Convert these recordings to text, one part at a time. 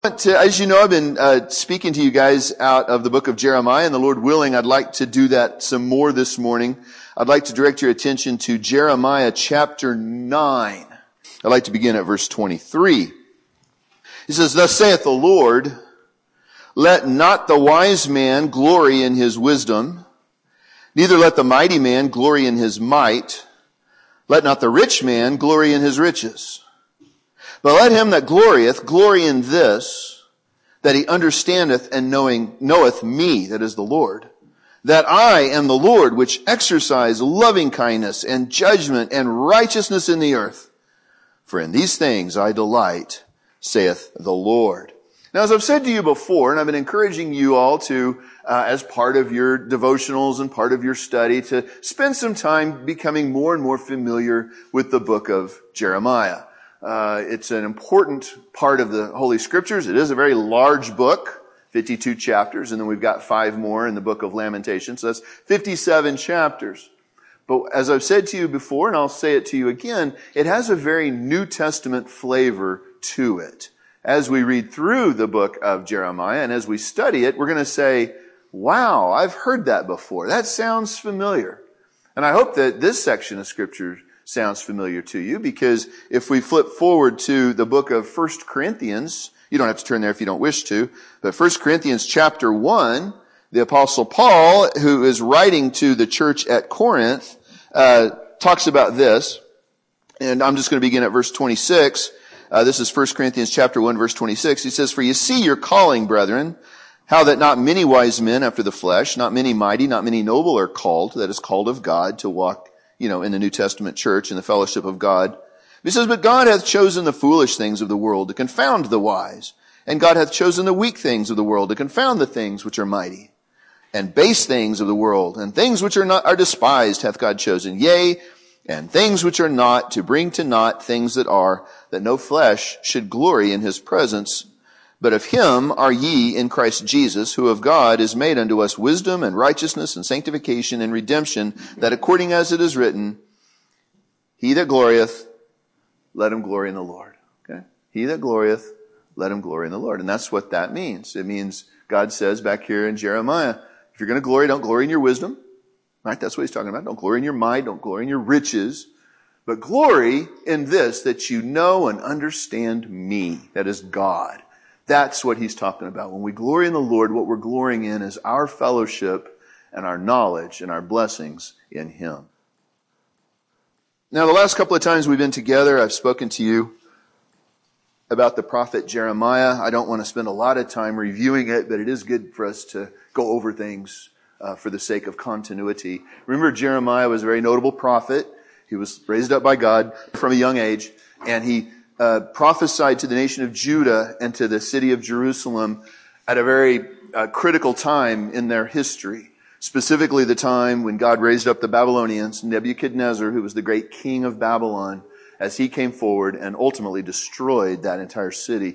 As you know, I've been speaking to you guys out of the book of Jeremiah, and the Lord willing, I'd like to do that some more this morning. I'd like to direct your attention to Jeremiah chapter 9. I'd like to begin at verse 23. He says, "Thus saith the Lord, let not the wise man glory in his wisdom, neither let the mighty man glory in his might. Let not the rich man glory in his riches. But let him that glorieth glory in this, that he understandeth and knoweth me," that is the Lord, "that I am the Lord, which exercise loving kindness and judgment and righteousness in the earth. For in these things I delight, saith the Lord." Now, as I've said to you before, and I've been encouraging you all to, as part of your devotionals and part of your study, to spend some time becoming more and more familiar with the book of Jeremiah. It's an important part of the Holy Scriptures. It is a very large book, 52 chapters, and then we've got 5 more in the book of Lamentations. So that's 57 chapters. But as I've said to you before, and I'll say it to you again, it has a very New Testament flavor to it. As we read through the book of Jeremiah and as we study it, we're going to say, wow, I've heard that before. That sounds familiar. And I hope that this section of Scripture sounds familiar to you, because if we flip forward to the book of 1 Corinthians, you don't have to turn there if you don't wish to, but 1 Corinthians chapter 1, the Apostle Paul, who is writing to the church at Corinth, talks about this, and I'm just going to begin at verse 26. This is 1 Corinthians chapter 1, verse 26. He says, "For you see your calling, brethren, how that not many wise men after the flesh, not many mighty, not many noble are called," that is called of God, to walk in the New Testament church, in the fellowship of God. He says, "But God hath chosen the foolish things of the world to confound the wise. And God hath chosen the weak things of the world to confound the things which are mighty. And base things of the world, and things which are despised hath God chosen. Yea, and things which are not, to bring to naught things that are, that no flesh should glory in his presence. But of him are ye in Christ Jesus, who of God is made unto us wisdom and righteousness and sanctification and redemption, that according as it is written, he that glorieth, let him glory in the Lord." Okay? He that glorieth, let him glory in the Lord. And that's what that means. It means God says back here in Jeremiah, if you're going to glory, don't glory in your wisdom. Right? That's what he's talking about. Don't glory in your might. Don't glory in your riches. But glory in this, that you know and understand me. That is God. That's what he's talking about. When we glory in the Lord, what we're glorying in is our fellowship and our knowledge and our blessings in him. Now, the last couple of times we've been together, I've spoken to you about the prophet Jeremiah. I don't want to spend a lot of time reviewing it, but it is good for us to go over things for the sake of continuity. Remember, Jeremiah was a very notable prophet. He was raised up by God from a young age, and he prophesied to the nation of Judah and to the city of Jerusalem at a very critical time in their history. Specifically the time when God raised up the Babylonians, Nebuchadnezzar, who was the great king of Babylon, as he came forward and ultimately destroyed that entire city.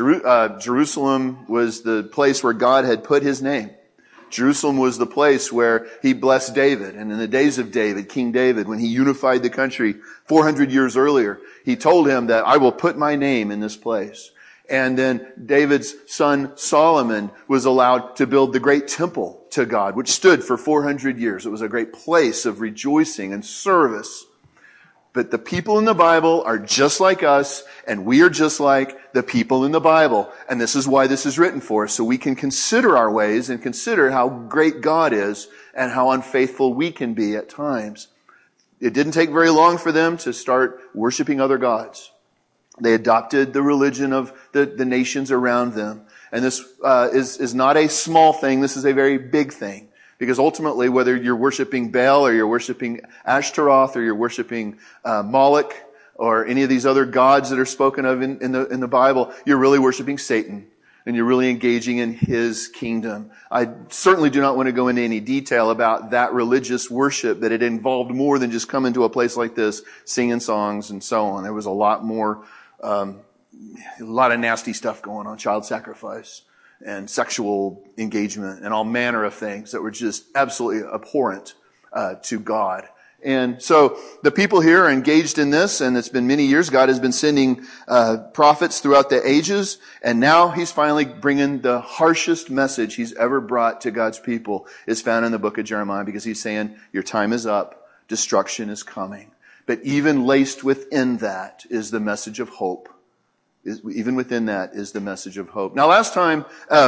Jerusalem was the place where God had put his name. Jerusalem was the place where he blessed David. And in the days of David, King David, when he unified the country 400 years earlier, he told him that I will put my name in this place. And then David's son Solomon was allowed to build the great temple to God, which stood for 400 years. It was a great place of rejoicing and service. But the people in the Bible are just like us, and we are just like the people in the Bible. And this is why this is written for us, so we can consider our ways and consider how great God is and how unfaithful we can be at times. It didn't take very long for them to start worshiping other gods. They adopted the religion of the nations around them. And this is not a small thing. This is a very big thing. Because ultimately, whether you're worshiping Baal or you're worshiping Ashtaroth or you're worshiping Moloch or any of these other gods that are spoken of in the Bible, you're really worshiping Satan and you're really engaging in his kingdom. I certainly do not want to go into any detail about that religious worship, that it involved more than just coming to a place like this, singing songs and so on. There was a lot more, a lot of nasty stuff going on, child sacrifice and sexual engagement and all manner of things that were just absolutely abhorrent to God. And so the people here are engaged in this, and it's been many years. God has been sending prophets throughout the ages, and now he's finally bringing the harshest message he's ever brought to God's people is found in the book of Jeremiah, because he's saying, your time is up, destruction is coming. But even laced within that is the message of hope. Even within that is the message of hope. Now, last time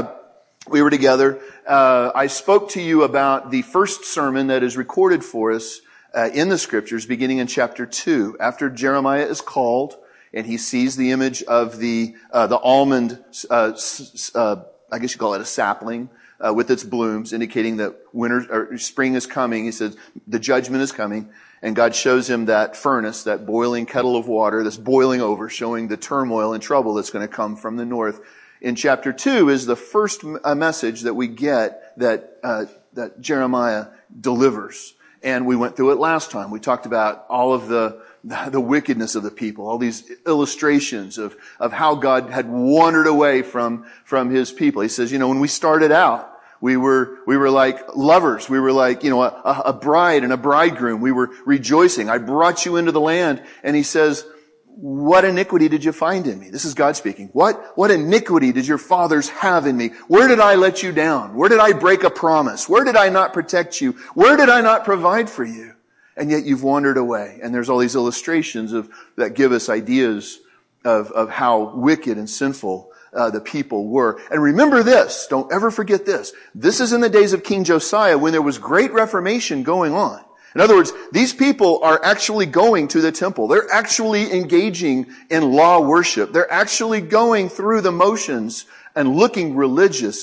we were together, I spoke to you about the first sermon that is recorded for us in the scriptures, beginning in chapter 2, after Jeremiah is called and he sees the image of the almond, I guess you call it a sapling, with its blooms, indicating that winter or spring is coming. He says the judgment is coming, and God shows him that furnace, that boiling kettle of water that's boiling over, showing the turmoil and trouble that's going to come from the north. In chapter 2 is the first message that we get that Jeremiah delivers. And we went through it last time. We talked about all of the wickedness of the people, all these illustrations of how God had wandered away from his people. He says, when we started out, we were like lovers. We were like, a bride and a bridegroom. We were rejoicing. I brought you into the land. And he says, what iniquity did you find in me? This is God speaking. What iniquity did your fathers have in me? Where did I let you down? Where did I break a promise? Where did I not protect you? Where did I not provide for you? And yet you've wandered away. And there's all these illustrations that give us ideas of how wicked and sinful the people were. And remember this, don't ever forget this. This is in the days of King Josiah, when there was great reformation going on. In other words, these people are actually going to the temple. They're actually engaging in law worship. They're actually going through the motions and looking religious.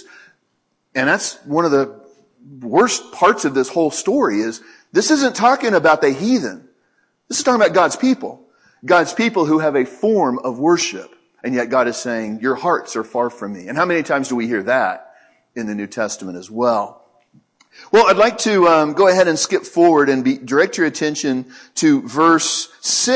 And that's one of the worst parts of this whole story is this isn't talking about the heathen. This is talking about God's people. God's people who have a form of worship. And yet God is saying, your hearts are far from me. And how many times do we hear that in the New Testament as well? Well, I'd like to go ahead and skip forward and direct your attention to verse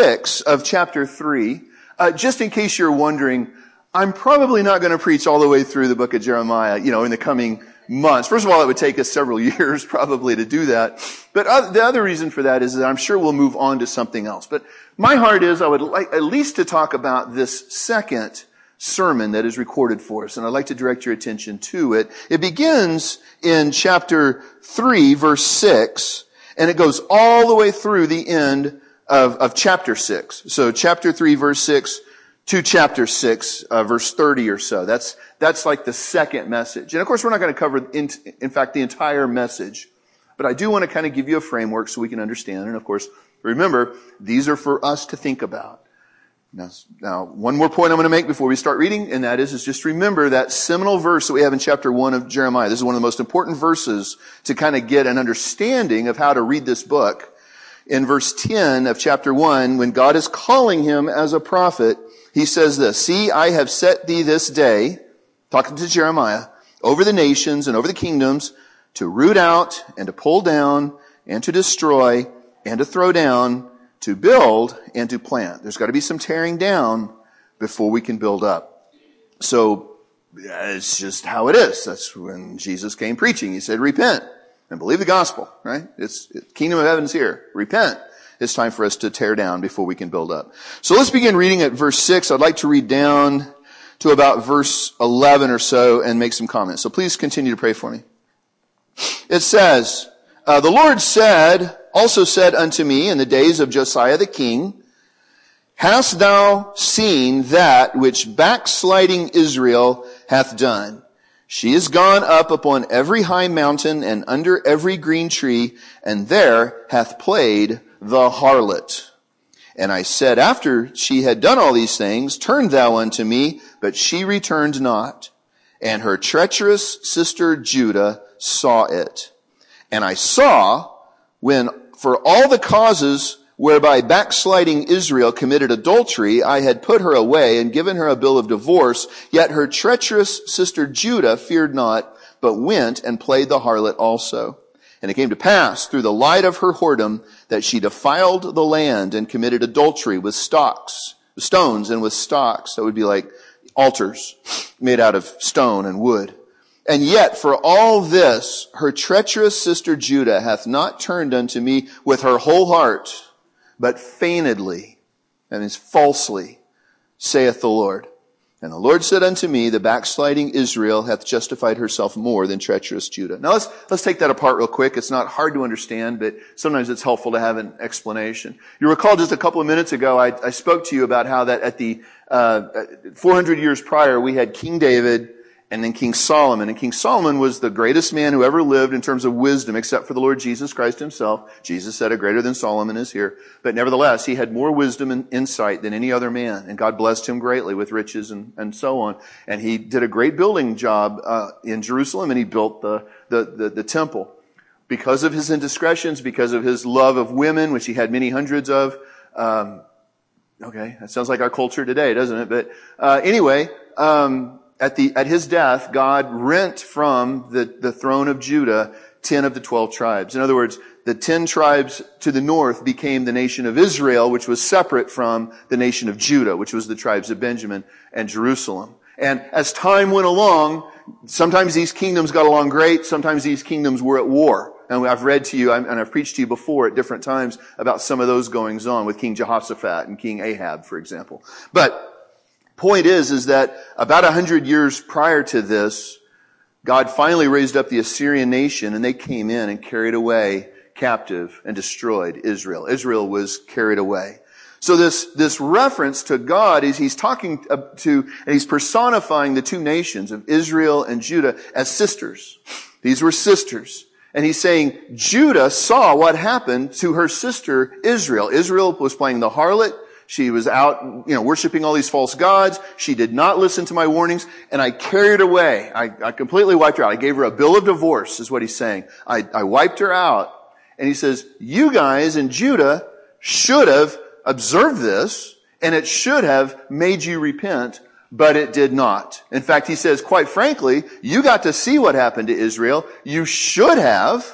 6 of chapter 3. Just in case you're wondering, I'm probably not going to preach all the way through the book of Jeremiah, in the coming months. First of all, it would take us several years probably to do that. But the other reason for that is that I'm sure we'll move on to something else. But my heart is I would like at least to talk about this second sermon that is recorded for us, and I'd like to direct your attention to it. It begins in chapter 3, verse 6, and it goes all the way through the end of chapter 6. So chapter 3, verse 6 to chapter 6, verse 30 or so. That's like the second message. And of course, we're not going to cover, in fact, the entire message, but I do want to kind of give you a framework so we can understand. And of course, remember, these are for us to think about. Now, one more point I'm going to make before we start reading, and that is just remember that seminal verse that we have in chapter 1 of Jeremiah. This is one of the most important verses to kind of get an understanding of how to read this book. In verse 10 of chapter 1, when God is calling him as a prophet, he says this, see, I have set thee this day, talking to Jeremiah, over the nations and over the kingdoms, to root out and to pull down and to destroy and to throw down, to build and to plant. There's got to be some tearing down before we can build up. So it's just how it is. That's when Jesus came preaching. He said, repent and believe the gospel, right? Kingdom of heaven's here. Repent. It's time for us to tear down before we can build up. So let's begin reading at verse 6. I'd like to read down to about verse 11 or so and make some comments. So please continue to pray for me. It says, the Lord also said unto me in the days of Josiah the king, hast thou seen that which backsliding Israel hath done? She is gone up upon every high mountain and under every green tree, and there hath played the harlot. And I said, after she had done all these things, turn thou unto me, but she returned not. And her treacherous sister Judah saw it. And I saw, when for all the causes whereby backsliding Israel committed adultery, I had put her away and given her a bill of divorce, yet her treacherous sister Judah feared not, but went and played the harlot also. And it came to pass through the light of her whoredom that she defiled the land and committed adultery with stones and with stocks. That would be like altars made out of stone and wood. And yet, for all this, her treacherous sister Judah hath not turned unto me with her whole heart, but feignedly, that means falsely, saith the Lord. And the Lord said unto me, the backsliding Israel hath justified herself more than treacherous Judah. Now let's take that apart real quick. It's not hard to understand, but sometimes it's helpful to have an explanation. You recall just a couple of minutes ago, I spoke to you about how that at the 400 years prior, we had King David and then King Solomon. And King Solomon was the greatest man who ever lived in terms of wisdom, except for the Lord Jesus Christ himself. Jesus said, a greater than Solomon is here. But nevertheless, he had more wisdom and insight than any other man. And God blessed him greatly with riches and so on. And he did a great building job in Jerusalem, and he built the temple. Because of his indiscretions, because of his love of women, which he had many hundreds of. Okay, that sounds like our culture today, doesn't it? But anyway, at his death, God rent from the throne of Judah 10 of the 12 tribes. In other words, the 10 tribes to the north became the nation of Israel, which was separate from the nation of Judah, which was the tribes of Benjamin and Jerusalem. And as time went along, sometimes these kingdoms got along great, sometimes these kingdoms were at war. And I've read to you, and I've preached to you before at different times about some of those goings on with King Jehoshaphat and King Ahab, for example. But point is that about 100 years prior to this, God finally raised up the Assyrian nation, and they came in and carried away captive and destroyed Israel. Israel was carried away. So this reference to God is he's talking to, and he's personifying the two nations of Israel and Judah as sisters. These were sisters. And he's saying Judah saw what happened to her sister Israel. Israel was playing the harlot. She was out, worshiping all these false gods. She did not listen to my warnings, and I carried her away. I completely wiped her out. I gave her a bill of divorce, is what he's saying. I wiped her out. And he says, you guys in Judah should have observed this, and it should have made you repent, but it did not. In fact, he says, quite frankly, you got to see what happened to Israel. You should have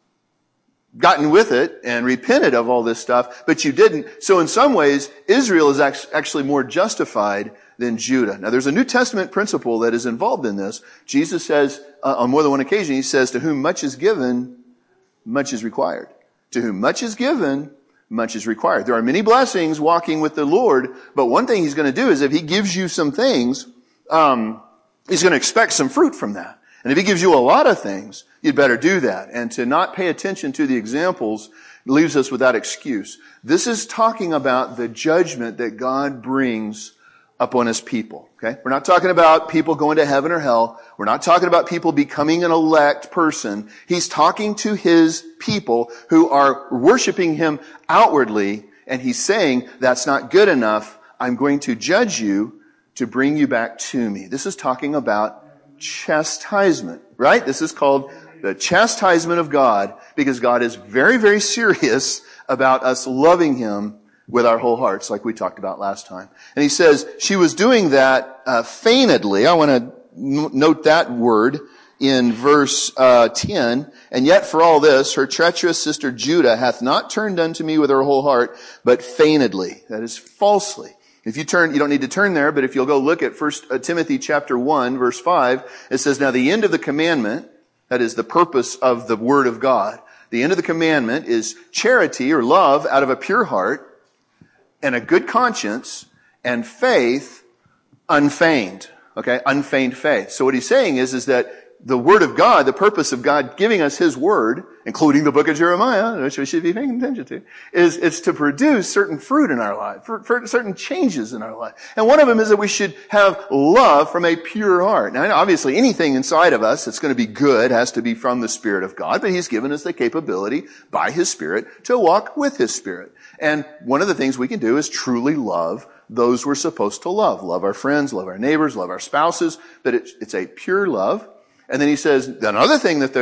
gotten with it and repented of all this stuff, but you didn't. So in some ways, Israel is actually more justified than Judah. Now there's a New Testament principle that is involved in this. Jesus says, on more than one occasion, he says, to whom much is given, much is required. To whom much is given, much is required. There are many blessings walking with the Lord, but one thing he's going to do is if he gives you some things, he's going to expect some fruit from that. And if he gives you a lot of things, you'd better do that. And to not pay attention to the examples leaves us without excuse. This is talking about the judgment that God brings upon his people. Okay? We're not talking about people going to heaven or hell. We're not talking about people becoming an elect person. He's talking to his people who are worshiping him outwardly, and he's saying, that's not good enough. I'm going to judge you to bring you back to me. This is talking about chastisement, right? This is called the chastisement of God, because God is very, very serious about us loving him with our whole hearts, like we talked about last time. And he says she was doing that feignedly. I want to note that word in verse 10. And yet for all this, her treacherous sister Judah hath not turned unto me with her whole heart, but feignedly. That is falsely. If you turn, you don't need to turn there, but if you'll go look at 1 Timothy chapter 1, verse 5, it says, now the end of the commandment, that is the purpose of the word of God, the end of the commandment is charity or love out of a pure heart and a good conscience and faith unfeigned. Okay? Unfeigned faith. So what he's saying is that the word of God, the purpose of God giving us his word, including the book of Jeremiah, which we should be paying attention to, is to produce certain fruit in our life, for certain changes in our life. And one of them is that we should have love from a pure heart. Now, obviously, anything inside of us that's going to be good has to be from the Spirit of God, but he's given us the capability by his Spirit to walk with his Spirit. And one of the things we can do is truly love those we're supposed to love. Love our friends, love our neighbors, love our spouses, but it's a pure love. And then he says, another thing that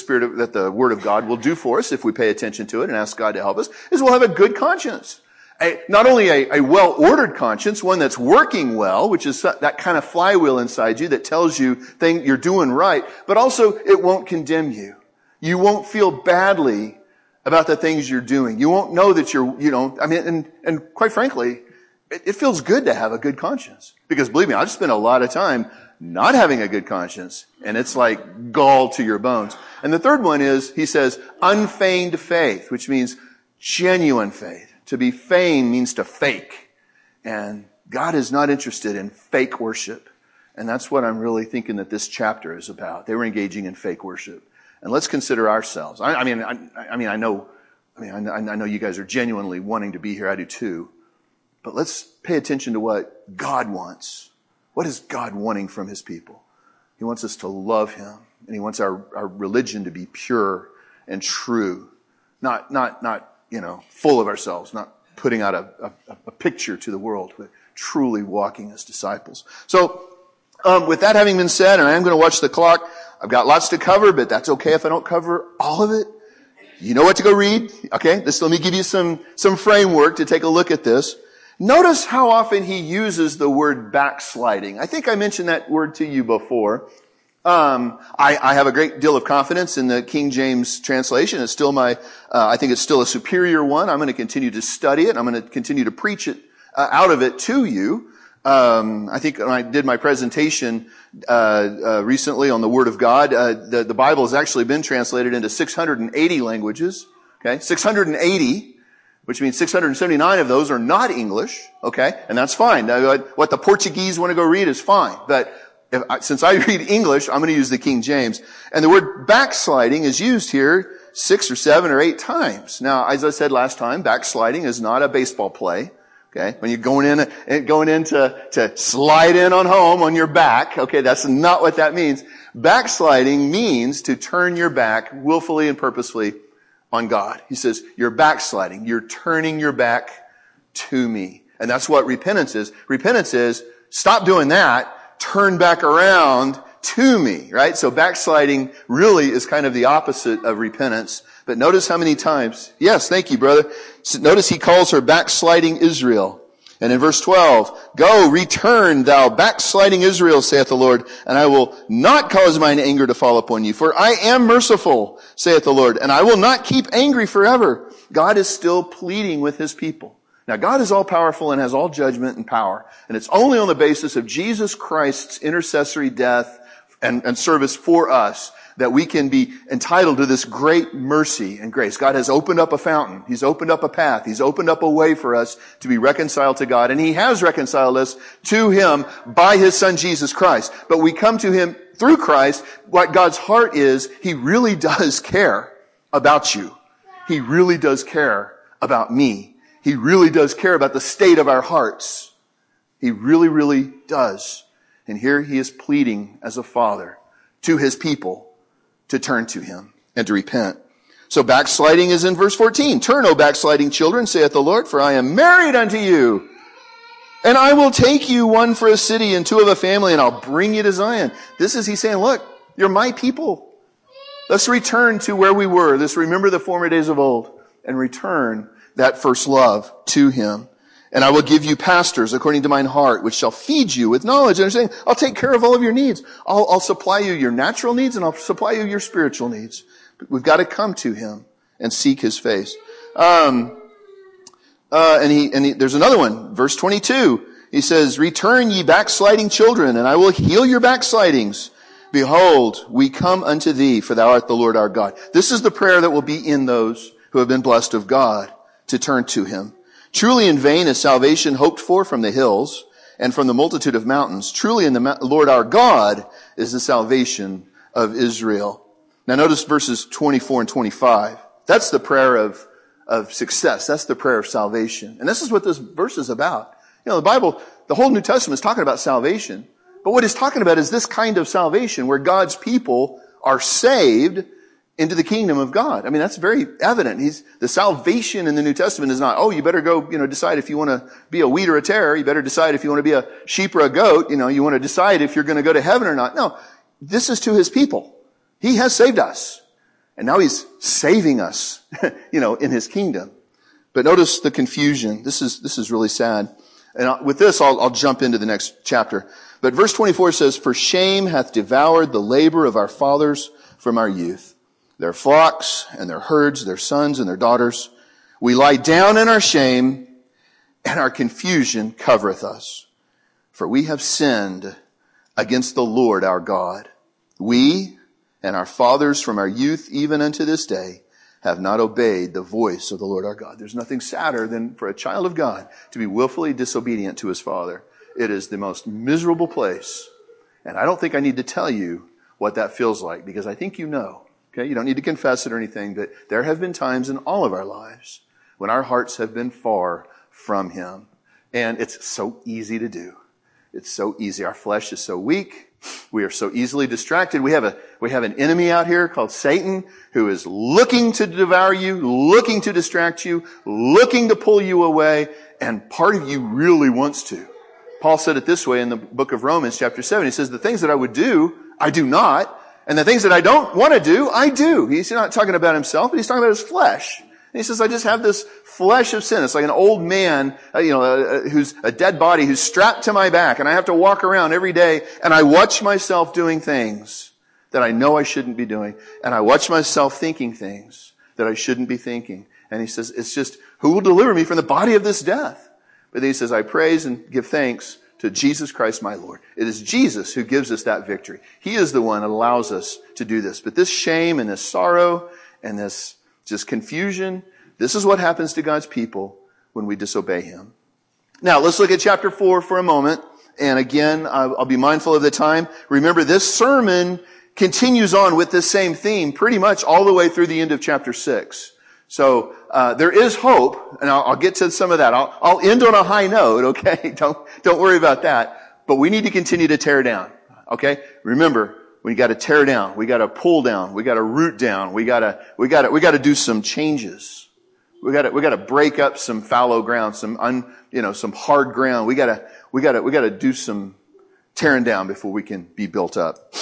the Word of God will do for us if we pay attention to it and ask God to help us is we'll have a good conscience. Not only a well-ordered conscience, one that's working well, which is that kind of flywheel inside you that tells you you're doing right, but also it won't condemn you. You won't feel badly about the things you're doing. You won't know that and quite frankly, it feels good to have a good conscience. Because believe me, I've spent a lot of time not having a good conscience, and it's like gall to your bones. And the third one is, he says, unfeigned faith, which means genuine faith. To be feigned means to fake. And God is not interested in fake worship. And that's what I'm really thinking that this chapter is about. They were engaging in fake worship. And let's consider ourselves. I know you guys are genuinely wanting to be here. I do too. But let's pay attention to what God wants. What is God wanting from his people? He wants us to love him, and he wants our religion to be pure and true. Not full of ourselves, not putting out a picture to the world, but truly walking as disciples. So, with that having been said, and I am going to watch the clock, I've got lots to cover, but that's okay if I don't cover all of it. You know what to go read? Okay, let me give you some framework to take a look at this. Notice how often he uses the word backsliding. I think I mentioned that word to you before. I have a great deal of confidence in the King James translation. It's still I think it's still a superior one. I'm going to continue to study it. I'm going to continue to preach it, out of it to you. I think when I did my presentation, recently on the Word of God, the Bible has actually been translated into 680 languages. Okay? 680. Which means 679 of those are not English, okay? And that's fine. What the Portuguese want to go read is fine. But since I read English, I'm going to use the King James. And the word backsliding is used here 6 or 7 or 8 times. Now, as I said last time, backsliding is not a baseball play, okay? When you're going in to slide in on home on your back, okay? That's not what that means. Backsliding means to turn your back willfully and purposefully on God. He says, you're backsliding. You're turning your back to me. And that's what repentance is. Repentance is, stop doing that, turn back around to me, right? So backsliding really is kind of the opposite of repentance. But notice how many times, yes, thank you, brother. So notice he calls her backsliding Israel. And in verse 12, go, return, thou backsliding Israel, saith the Lord, and I will not cause mine anger to fall upon you. For I am merciful, saith the Lord, and I will not keep angry forever. God is still pleading with his people. Now, God is all powerful and has all judgment and power. And it's only on the basis of Jesus Christ's intercessory death and service for us that we can be entitled to this great mercy and grace. God has opened up a fountain. He's opened up a path. He's opened up a way for us to be reconciled to God. And he has reconciled us to him by his son Jesus Christ. But we come to him through Christ. What God's heart is, he really does care about you. He really does care about me. He really does care about the state of our hearts. He really, really does. And here he is pleading as a father to his people to turn to him and to repent. So backsliding is in verse 14. Turn, O backsliding children, saith the Lord, for I am married unto you. And I will take you, one for a city and 2 of a family, and I'll bring you to Zion. He's saying, look, you're my people. Let's return to where we were. Let's remember the former days of old and return that first love to him. And I will give you pastors according to mine heart, which shall feed you with knowledge. And saying, I'll take care of all of your needs. I'll supply you your natural needs, and I'll supply you your spiritual needs. But we've got to come to him and seek his face. And there's another one, verse 22. He says, return ye backsliding children, and I will heal your backslidings. Behold, we come unto thee, for thou art the Lord our God. This is the prayer that will be in those who have been blessed of God to turn to him. Truly in vain is salvation hoped for from the hills and from the multitude of mountains. Truly in the Lord our God is the salvation of Israel. Now notice verses 24 and 25. That's the prayer of success. That's the prayer of salvation. And this is what this verse is about. You know, the Bible, the whole New Testament is talking about salvation. But what it's talking about is this kind of salvation where God's people are saved into the kingdom of God. I mean, that's very evident. The salvation in the New Testament is not, oh, you better go, decide if you want to be a wheat or a tare. You better decide if you want to be a sheep or a goat. You want to decide if you're going to go to heaven or not. No, this is to his people. He has saved us. And now he's saving us, in his kingdom. But notice the confusion. This is really sad. And with this, I'll jump into the next chapter. But verse 24 says, for shame hath devoured the labor of our fathers from our youth. Their flocks and their herds, their sons and their daughters. We lie down in our shame, and our confusion covereth us. For we have sinned against the Lord our God. We and our fathers from our youth even unto this day have not obeyed the voice of the Lord our God. There's nothing sadder than for a child of God to be willfully disobedient to his father. It is the most miserable place. And I don't think I need to tell you what that feels like, because I think you know. Okay, you don't need to confess it or anything, but there have been times in all of our lives when our hearts have been far from him. And it's so easy to do. It's so easy. Our flesh is so weak. We are so easily distracted. We have an enemy out here called Satan who is looking to devour you, looking to distract you, looking to pull you away, and part of you really wants to. Paul said it this way in the book of Romans chapter 7. He says, the things that I would do, I do not, and the things that I don't want to do, I do. He's not talking about himself, but he's talking about his flesh. And he says, I just have this flesh of sin. It's like an old man, who's a dead body who's strapped to my back, and I have to walk around every day, and I watch myself doing things that I know I shouldn't be doing, and I watch myself thinking things that I shouldn't be thinking. And he says, it's just, who will deliver me from the body of this death? But then he says, I praise and give thanks to Jesus Christ my Lord. It is Jesus who gives us that victory. He is the one that allows us to do this. But this shame and this sorrow and this just confusion, this is what happens to God's people when we disobey him. Now, let's look at chapter 4 for a moment. And again, I'll be mindful of the time. Remember, this sermon continues on with this same theme pretty much all the way through the end of chapter 6. So there is hope, and I'll get to some of that. I'll end on a high note, okay? Don't worry about that. But we need to continue to tear down, okay? Remember, we got to tear down, we got to pull down, we got to root down, we got to do some changes. We got to break up some fallow ground, some hard ground. We got to do some tearing down before we can be built up.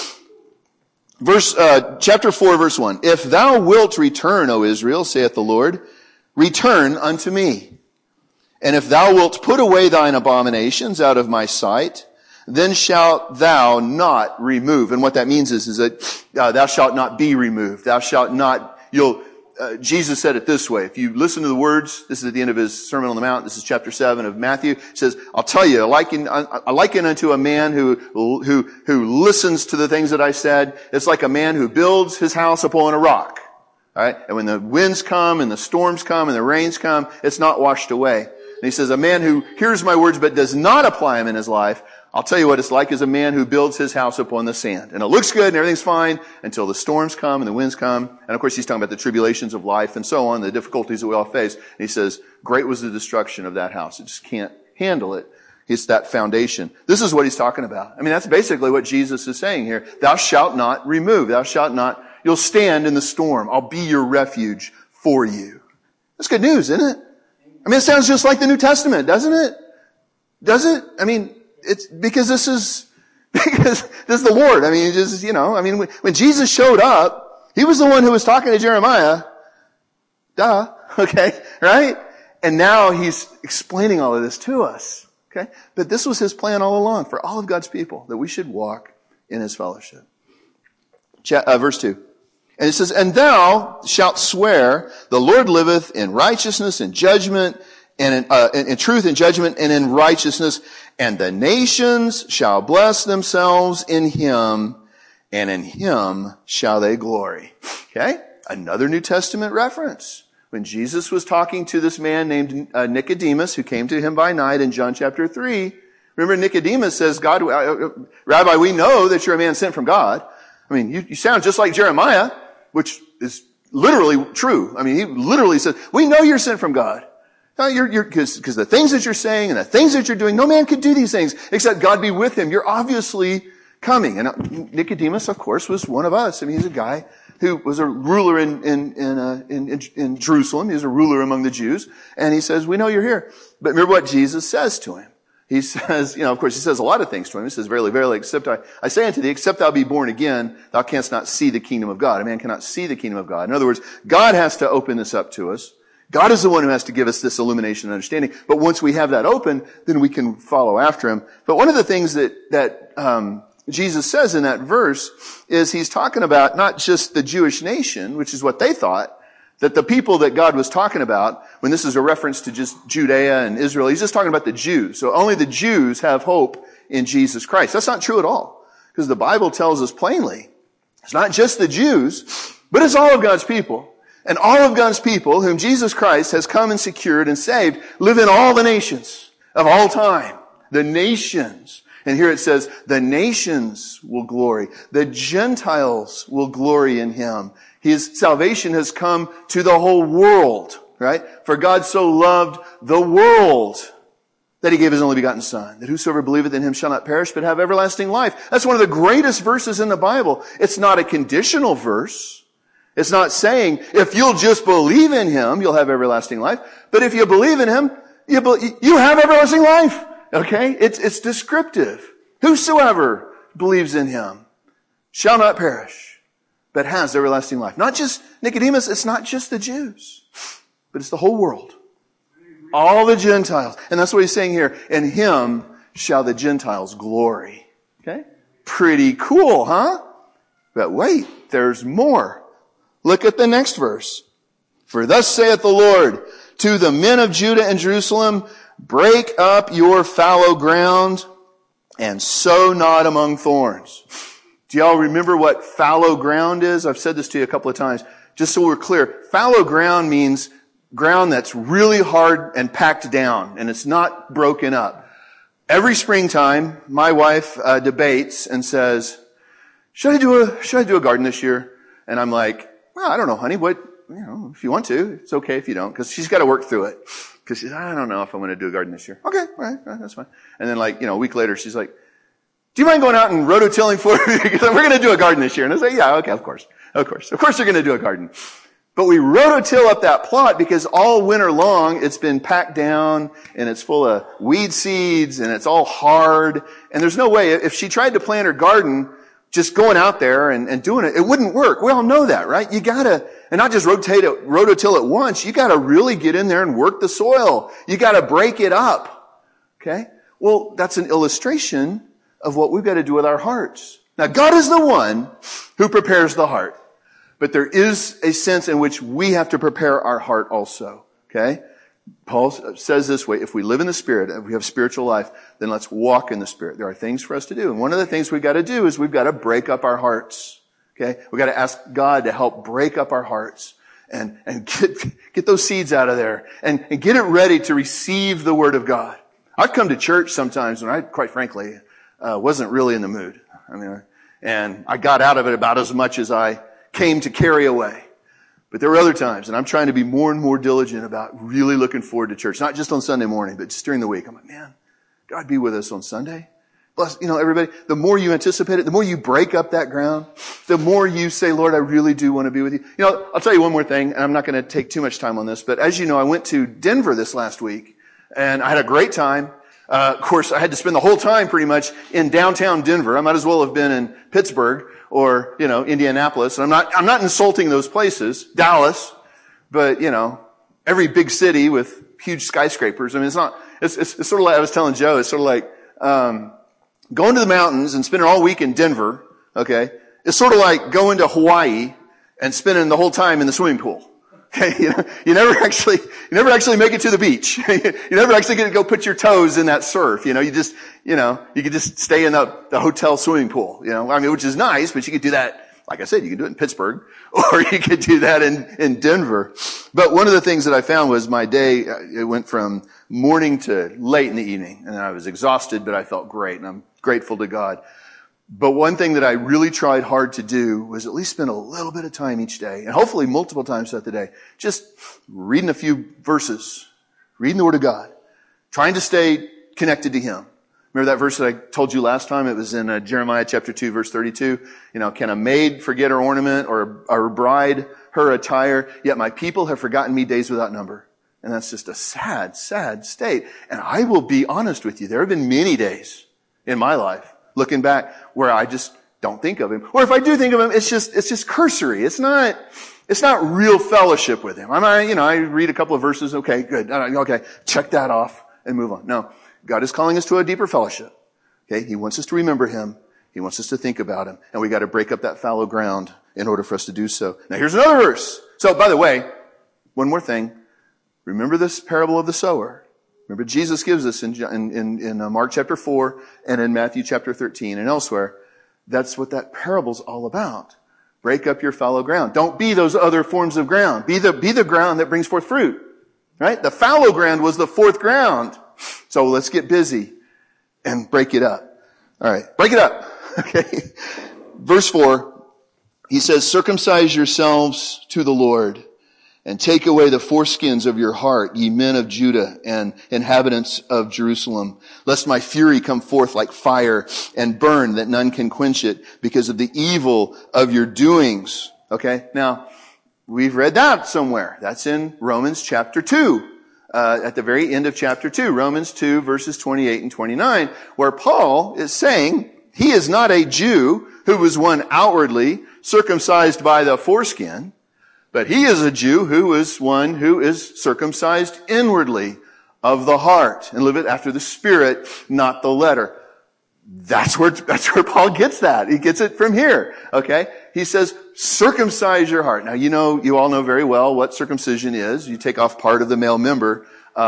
Chapter 4, verse 1. If thou wilt return, O Israel, saith the Lord, return unto me. And if thou wilt put away thine abominations out of my sight, then shalt thou not remove. And what that means is that thou shalt not be removed. Thou shalt not, Jesus said it this way. If you listen to the words, this is at the end of his Sermon on the Mount. This is chapter 7 of Matthew. It says, I'll tell you, I liken unto a man who listens to the things that I said. It's like a man who builds his house upon a rock. All right? And when the winds come and the storms come and the rains come, it's not washed away. And he says, a man who hears my words but does not apply them in his life, I'll tell you what it's like, is a man who builds his house upon the sand. And it looks good and everything's fine until the storms come and the winds come. And of course he's talking about the tribulations of life and so on, the difficulties that we all face. And he says, great was the destruction of that house. It just can't handle it. It's that foundation. This is what he's talking about. I mean, that's basically what Jesus is saying here. Thou shalt not remove. Thou shalt not, you'll stand in the storm. I'll be your refuge for you. That's good news, isn't it? I mean, it sounds just like the New Testament, doesn't it? Does it? I mean, it's because this is the Lord. I mean, when Jesus showed up, he was the one who was talking to Jeremiah. Duh. Okay. Right? And now he's explaining all of this to us. Okay. But this was his plan all along for all of God's people, that we should walk in his fellowship. Verse 2. And it says, and thou shalt swear, the Lord liveth in righteousness and judgment, and in truth and judgment and in righteousness, and the nations shall bless themselves in him, and in him shall they glory. Okay? Another New Testament reference. When Jesus was talking to this man named Nicodemus, who came to him by night in John chapter 3, remember Nicodemus says, God, Rabbi, we know that you're a man sent from God. I mean, you sound just like Jeremiah, which is literally true. I mean, he literally says, we know you're sent from God. Because the things that you're saying and the things that you're doing, no man could do these things except God be with him. You're obviously coming. And Nicodemus, of course, was one of us. I mean, he's a guy who was a ruler in Jerusalem. He was a ruler among the Jews. And he says, we know you're here. But remember what Jesus says to him. He says, of course, he says a lot of things to him. He says, verily, verily, except I say unto thee, except thou be born again, thou canst not see the kingdom of God. A man cannot see the kingdom of God. In other words, God has to open this up to us. God is the one who has to give us this illumination and understanding. But once we have that open, then we can follow after him. But one of the things that Jesus says in that verse is he's talking about not just the Jewish nation, which is what they thought, That the people that God was talking about, when this is a reference to just Judea and Israel, he's just talking about the Jews. So only the Jews have hope in Jesus Christ. That's not true at all. Because the Bible tells us plainly, it's not just the Jews, but it's all of God's people. And all of God's people, whom Jesus Christ has come and secured and saved, live in all the nations of all time. The nations. And here it says, the nations will glory. The Gentiles will glory in him. His salvation has come to the whole world, right? For God so loved the world that he gave his only begotten Son, that whosoever believeth in him shall not perish but have everlasting life. That's one of the greatest verses in the Bible. It's not a conditional verse. It's not saying, if you'll just believe in him, you'll have everlasting life. But if you believe in him, you have everlasting life. Okay? It's descriptive. Whosoever believes in him shall not perish, but has everlasting life. Not just Nicodemus, it's not just the Jews, but it's the whole world. All the Gentiles. And that's what he's saying here. In him shall the Gentiles glory. Okay? Pretty cool, huh? But wait, there's more. Look at the next verse. For thus saith the Lord to the men of Judah and Jerusalem, break up your fallow ground and sow not among thorns. Do y'all remember what fallow ground is? I've said this to you a couple of times. Just so we're clear, fallow ground means ground that's really hard and packed down, and it's not broken up. Every springtime, my wife debates and says, should I do a garden this year? And I'm like, well, I don't know, honey. If you want to, it's okay if you don't, because she's got to work through it. Because she's, I don't know if I'm going to do a garden this year. Okay, all right, that's fine. And then a week later, she's like, do you mind going out and rototilling for me? Because we're going to do a garden this year. And I say, yeah, okay, of course. Of course you're going to do a garden. But we rototill up that plot because all winter long it's been packed down and it's full of weed seeds and it's all hard. And there's no way, if she tried to plant her garden just going out there and doing it, it wouldn't work. We all know that, right? You gotta, and not just rototill it once, you gotta really get in there and work the soil. You gotta break it up. Okay? Well, that's an illustration of what we've got to do with our hearts. Now, God is the one who prepares the heart. But there is a sense in which we have to prepare our heart also. Okay? Paul says this way, if we live in the Spirit, if we have spiritual life, then let's walk in the Spirit. There are things for us to do. And one of the things we've got to do is we've got to break up our hearts. Okay? We've got to ask God to help break up our hearts and get those seeds out of there and get it ready to receive the Word of God. I've come to church sometimes when I, quite frankly, wasn't really in the mood. And I got out of it about as much as I came to carry away. But there were other times, and I'm trying to be more and more diligent about really looking forward to church. Not just on Sunday morning, but just during the week. I'm like, man, God be with us on Sunday. Bless, everybody, the more you anticipate it, the more you break up that ground, the more you say, Lord, I really do want to be with you. I'll tell you one more thing, and I'm not going to take too much time on this, but as you know, I went to Denver this last week, and I had a great time. Of course, I had to spend the whole time pretty much in downtown Denver. I might as well have been in Pittsburgh or, Indianapolis. And I'm not insulting those places. Dallas, but, every big city with huge skyscrapers. It's sort of like, I was telling Joe, it's sort of like, going to the mountains and spending all week in Denver, okay? It's sort of like going to Hawaii and spending the whole time in the swimming pool. Okay, you never actually make it to the beach. You never actually get to go put your toes in that surf. You could just stay in the hotel swimming pool, which is nice, but you could do that, like I said, you could do it in Pittsburgh, or you could do that in Denver. But one of the things that I found was my day, it went from morning to late in the evening, and I was exhausted, but I felt great, and I'm grateful to God. But one thing that I really tried hard to do was at least spend a little bit of time each day, and hopefully multiple times throughout the day, just reading a few verses, reading the Word of God, trying to stay connected to Him. Remember that verse that I told you last time? It was in Jeremiah chapter 2, verse 32. Can a maid forget her ornament or a bride her attire? Yet my people have forgotten me days without number. And that's just a sad, sad state. And I will be honest with you. There have been many days in my life, looking back, where I just don't think of Him. Or if I do think of Him, it's just cursory. It's not real fellowship with Him. I read a couple of verses. Okay, good. Okay, check that off and move on. No, God is calling us to a deeper fellowship. Okay, He wants us to remember Him. He wants us to think about Him. And we got to break up that fallow ground in order for us to do so. Now here's another verse. So, by the way, one more thing. Remember this parable of the sower. Remember Jesus gives us in Mark chapter 4 and in Matthew chapter 13 and elsewhere. That's what that parable's all about. Break up your fallow ground. Don't be those other forms of ground. Be the ground that brings forth fruit. Right? The fallow ground was the fourth ground. So let's get busy and break it up. All right. Break it up. Okay. Verse 4, he says, circumcise yourselves to the Lord and take away the foreskins of your heart, ye men of Judah and inhabitants of Jerusalem, lest my fury come forth like fire and burn that none can quench it because of the evil of your doings. Okay. Now, we've read that somewhere. That's in Romans chapter 2. At the very end of chapter 2, Romans 2 verses 28 and 29, where Paul is saying he is not a Jew who was one outwardly circumcised by the foreskin, but he is a Jew who is one who is circumcised inwardly of the heart and liveth after the Spirit, not the letter. That's where Paul gets that. He gets it from here. Okay? He says, circumcise your heart. Now, you all know very well what circumcision is. You take off part of the male member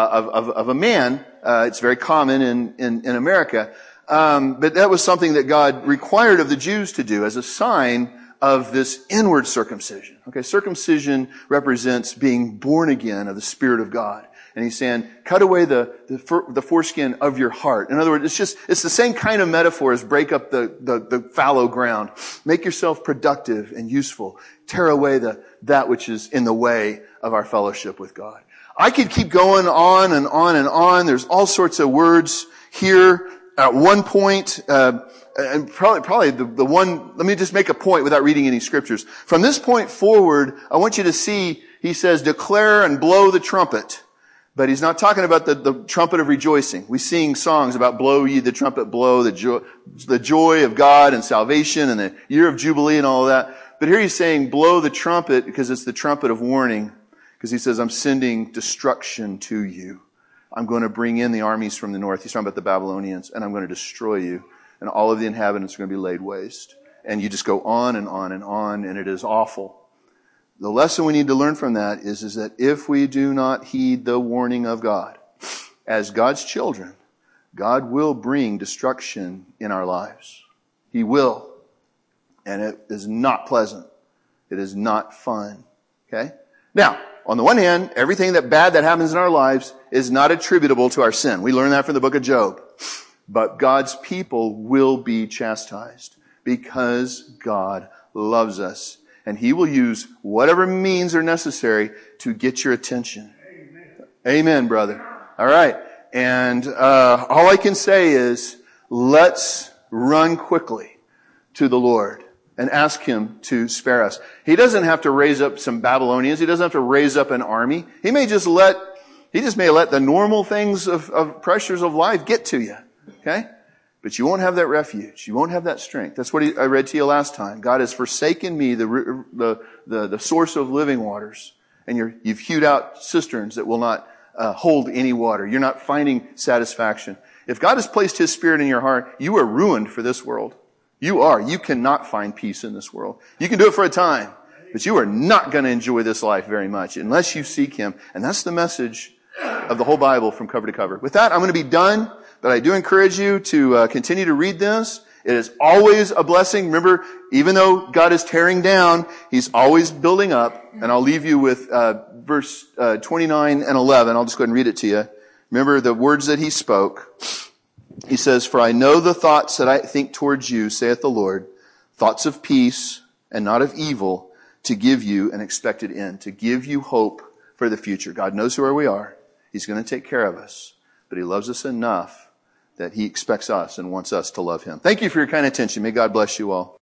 of a man. It's very common in America. But that was something that God required of the Jews to do as a sign of this inward circumcision. Okay, circumcision represents being born again of the Spirit of God. And he's saying, cut away the foreskin of your heart. In other words, it's the same kind of metaphor as break up the fallow ground. Make yourself productive and useful. Tear away that which is in the way of our fellowship with God. I could keep going on and on and on. There's all sorts of words here. At one point, and probably the one, let me just make a point without reading any scriptures. From this point forward, I want you to see, he says, declare and blow the trumpet. But he's not talking about the trumpet of rejoicing. We sing songs about blow ye the trumpet, blow the joy of God and salvation and the year of Jubilee and all of that. But here he's saying blow the trumpet because it's the trumpet of warning. Because he says, I'm sending destruction to you. I'm going to bring in the armies from the north. He's talking about the Babylonians, and I'm going to destroy you. And all of the inhabitants are going to be laid waste. And you just go on and on and on, and it is awful. The lesson we need to learn from that is that if we do not heed the warning of God, as God's children, God will bring destruction in our lives. He will. And it is not pleasant. It is not fun. Okay? Now, on the one hand, everything bad that happens in our lives is not attributable to our sin. We learn that from the book of Job. But God's people will be chastised because God loves us. And He will use whatever means are necessary to get your attention. Amen, brother. All right. And all I can say is, let's run quickly to the Lord and ask Him to spare us. He doesn't have to raise up some Babylonians. He doesn't have to raise up an army. He may just let the normal things of pressures of life get to you. Okay? But you won't have that refuge. You won't have that strength. That's what I read to you last time. God has forsaken me, the source of living waters. And you've hewed out cisterns that will not hold any water. You're not finding satisfaction. If God has placed His Spirit in your heart, you are ruined for this world. You are. You cannot find peace in this world. You can do it for a time, but you are not going to enjoy this life very much unless you seek Him. And that's the message of the whole Bible from cover to cover. With that, I'm going to be done, but I do encourage you to continue to read this. It is always a blessing. Remember, even though God is tearing down, He's always building up. And I'll leave you with verse 29 and 11. I'll just go ahead and read it to you. Remember the words that He spoke. He says, "For I know the thoughts that I think towards you, saith the Lord, thoughts of peace and not of evil, to give you an expected end," to give you hope for the future. God knows where we are. He's going to take care of us. But He loves us enough that He expects us and wants us to love Him. Thank you for your kind attention. May God bless you all.